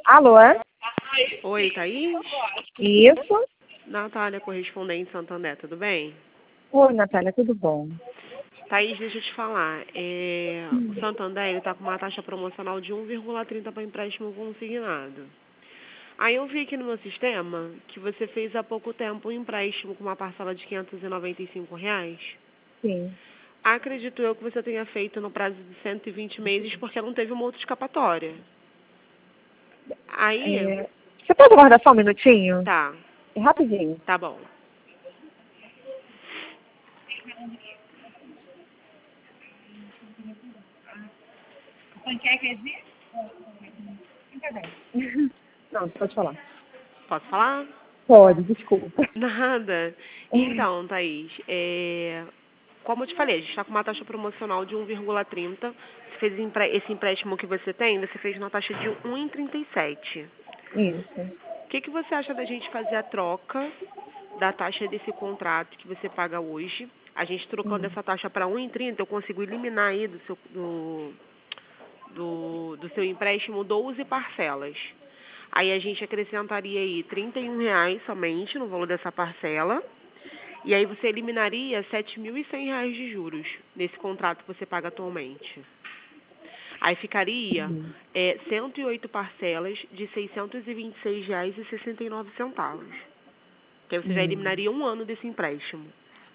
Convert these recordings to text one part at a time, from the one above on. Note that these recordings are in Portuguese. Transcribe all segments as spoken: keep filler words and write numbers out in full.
Alô? Oi, Thaís? Isso? Natália, correspondente Santander, tudo bem? Oi, Natália, tudo bom? Thaís, deixa eu te falar. É, o Santander está com uma taxa promocional de um vírgula trinta para empréstimo consignado. Aí eu vi aqui no meu sistema que você fez há pouco tempo um empréstimo com uma parcela de quinhentos e noventa e cinco reais. Sim. Acredito eu que você tenha feito no prazo de cento e vinte meses porque não teve uma outra escapatória. Aí, É, Você pode aguardar só um minutinho? tá, É rapidinho. tá bom. Não, pode falar. Posso falar? Pode, desculpa. Nada. Então, Thaís, é, como eu te falei, a gente está com uma taxa promocional de um vírgula trinta. Você fez empre- esse empréstimo que você tem, você fez na taxa de um vírgula trinta e sete. Isso. O que, que você acha da gente fazer a troca da taxa desse contrato que você paga hoje? A gente trocando Hum. essa taxa para um vírgula trinta, eu consigo eliminar aí do seu, do, do, do seu empréstimo doze parcelas. Aí a gente acrescentaria aí trinta e um reais somente no valor dessa parcela. E aí você eliminaria sete mil e cem reais de juros nesse contrato que você paga atualmente. Aí ficaria Uhum. é, cento e oito parcelas de seiscentos e vinte e seis reais e sessenta e nove centavos. Que aí você já Hum. eliminaria um ano desse empréstimo.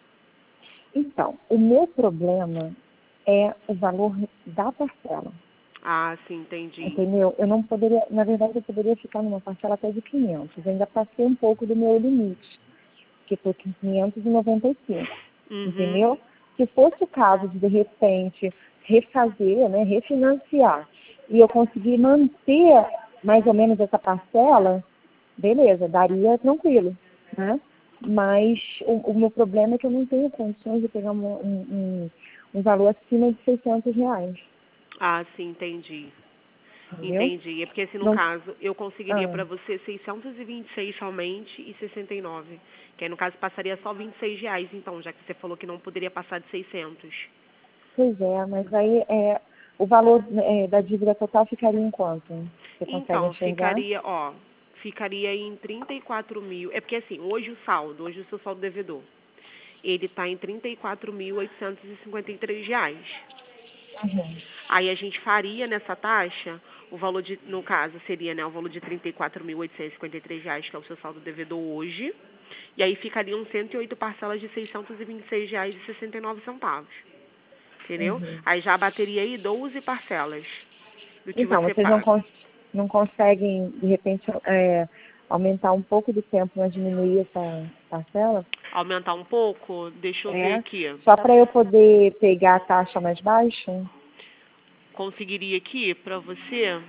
Então, o meu problema é o valor da parcela. Ah, sim, entendi. Entendeu? Eu não poderia, na verdade, eu poderia ficar numa parcela até de quinhentos. Eu ainda passei um pouco do meu limite, que foi quinhentos e noventa e cinco. Uhum. Entendeu? Se fosse o caso de, de repente, refazer, né, refinanciar, e eu conseguir manter mais ou menos essa parcela, beleza, daria tranquilo, né? Mas o, o meu problema é que eu não tenho condições de pegar um, um, um, um valor acima de seiscentos reais, Ah, sim, entendi. entendeu? Entendi. É porque, assim, no Não, caso, eu conseguiria ah, para você seiscentos e vinte e seis somente e sessenta e nove. Que aí, no caso, passaria só vinte e seis reais, então, já que você falou que não poderia passar de seiscentos. pois é, mas aí é, o valor é, da dívida total ficaria em quanto? Você consegue Então, enxergar? ficaria, ó, ficaria em trinta e quatro mil. É porque, assim, hoje o saldo, hoje o seu saldo devedor, ele está em trinta e quatro mil oitocentos e cinquenta e três reais. Uhum. Aí a gente faria nessa taxa, o valor de, no caso, seria, né, o valor de trinta e quatro mil oitocentos e cinquenta e três reais, que é o seu saldo devedor hoje. E aí ficariam cento e oito parcelas de seiscentos e vinte e seis reais e sessenta e nove centavos. Entendeu? Uhum. Aí já bateria aí doze parcelas do que Então, você vocês não, paga. cons não conseguem, de repente, é, aumentar um pouco do tempo, mas diminuir essa parcela? Aumentar um pouco, deixa eu ver É, aqui. só para eu poder pegar a taxa mais baixa? Conseguiria aqui pra você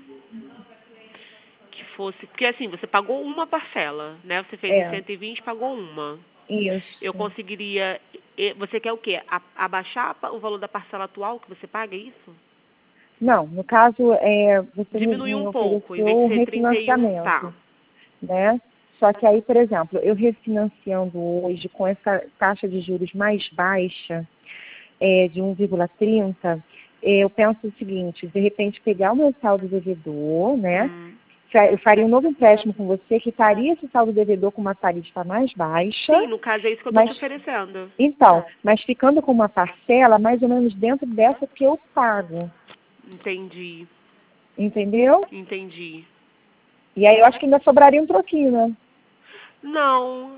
que fosse, porque assim, você pagou uma parcela, né? Você fez em É, cento e vinte, pagou uma. Eu isso. conseguiria, e- você quer o quê? A- abaixar pa- o valor da parcela atual que você paga, é isso? Não, no caso, é, você me, Diminuir me um pouco, em vez ofereceu de o ser trinta e um, tá. refinanciamento, né? Só que aí, por exemplo, eu refinanciando hoje com essa taxa de juros mais baixa, é, de um vírgula trinta, eu penso o seguinte, de repente pegar o meu saldo devedor, né? Hum. Fa- Eu faria um novo empréstimo com você, que estaria esse saldo devedor com uma tarifa mais Sim, baixa, no caso é isso que eu tô te mas oferecendo. então, mas ficando com uma parcela mais ou menos dentro dessa que eu pago, Entendi, entendeu? entendi. E aí eu acho que ainda sobraria um troquinho, né? Não,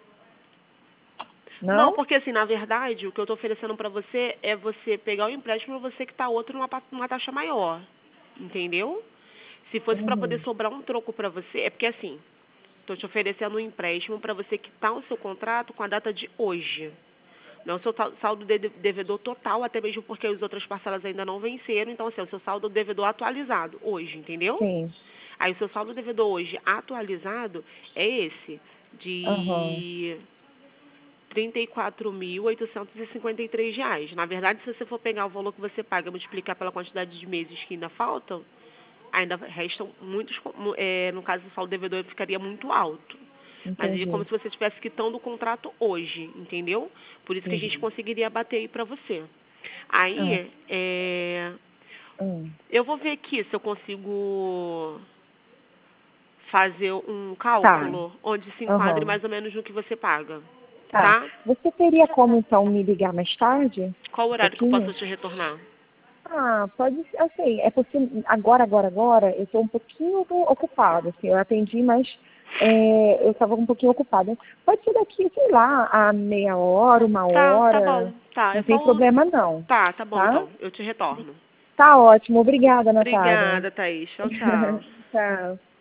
não, Não? porque assim, na verdade, o que eu tô oferecendo pra você é você pegar o empréstimo pra você que tá outro numa, pa- numa taxa maior, entendeu? Se fosse pra poder Uhum. sobrar um troco pra você, é porque assim, tô te oferecendo um empréstimo pra você quitar o seu contrato com a data de hoje. Não o seu tal- saldo de de- devedor total, até mesmo porque as outras parcelas ainda não venceram, então assim, é o seu saldo devedor atualizado hoje, entendeu? Sim. Aí o seu saldo devedor hoje atualizado é esse, Aham. de trinta e quatro mil oitocentos e cinquenta e três reais. Na verdade, se você for pegar o valor que você paga e multiplicar pela quantidade de meses que ainda faltam, ainda restam muitos, mu- é, no caso do saldo devedor ficaria muito alto. Mas é como Entendi. se você estivesse quitando o contrato hoje, entendeu? Por isso que a gente Entendi. conseguiria bater aí pra você. Ah. Aí, é, Hum. eu vou ver aqui se eu consigo fazer um Tá. cálculo onde se enquadre Aham. mais ou menos no que você paga, Tá. tá? Você teria como, então, me ligar mais tarde? Qual Um horário que eu pouquinho? posso te retornar? Ah, pode ser, assim, é porque agora, agora, agora, eu estou um pouquinho ocupada, assim, eu atendi, mas é, eu estava um pouquinho ocupada. Pode ser daqui, sei lá, a meia hora, uma Tá, tá hora, bom. Tá, não é tem só um... problema não, Tá, tá bom tá? então. Eu te retorno. Tá ótimo, obrigada, Natália. Obrigada, Thaís. Tchau, tchau. Tchau.